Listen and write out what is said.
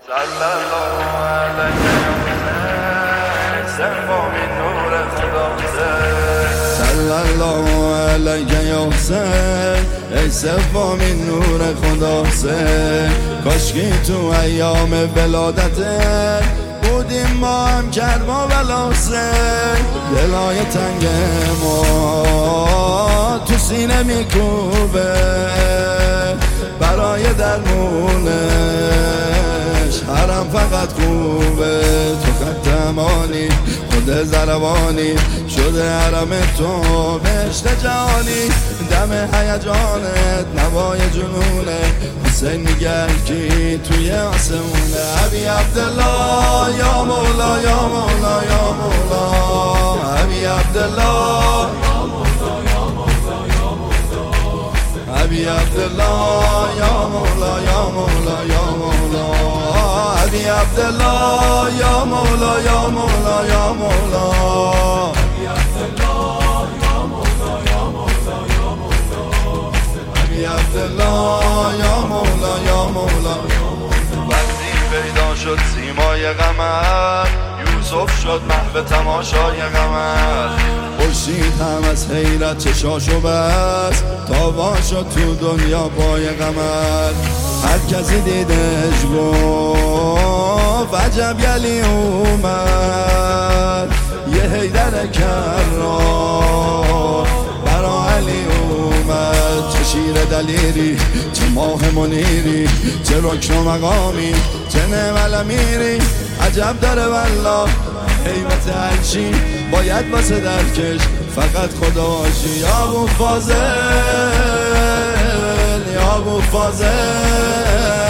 صلی الله علیه سومی نور خدا صلی الله علیه یا حسین ای سومی نور خدا حسین. کاشکی تو ایام ولادت بودیم ما هم کرما ولا حسین. دلای تنگ ما تو سینه میکوبه برای درمونش حرم فقط خوبه. تو قدمانی خود زربانی شده حرم تو بهشت جهانی. دم هیجانت نوای جنونه حسین میگه کی توی آسمونه. ابی عبدالله یا مولا یا مولا یا مولا. ابی عبدالله ابی عبدالله یا مولا یا مولا یا مولا. ابی عبدالله یا مولا یا مولا یا مولا. ابی عبدالله یا مولا یا مولا. وقتی پیدا شد سیمای قمر یوسف شد محو تماشای قمر. خورشید هم از حیرت چشاشو بست تابان شد تو دنیا پای قمر. هر کسی دیدش گفت عجب گلی اومد. یه حیدر کرار برا علی اومد. چه شیر دلیری چه ماه منیری چه رکن و مقامی چه نعم امیری. عجب داره والله حیبت هرچی باید واسه درکش فقط خدا باشی. یا ابو فاضل یا ابو فاضل